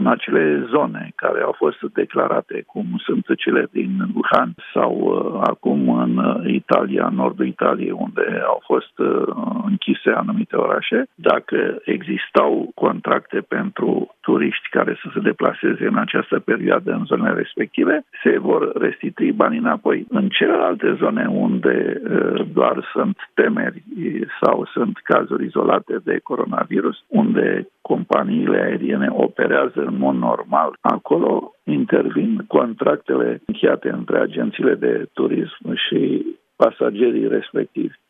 în acele zone care au fost declarate, cum sunt cele din Wuhan sau acum în Italia, în nordul Italiei, unde au fost închise anumite orașe, dacă existau contracte pentru turiști care să se deplaseze în această perioadă în zonele respective, se vor restitui banii înapoi. În celelalte zone unde doar sunt temeri sau sunt cazuri izolate de coronavirus, unde companiile aeriene operează în mod normal, acolo intervin contractele încheiate între agențiile de turism și pasagerii respectivi.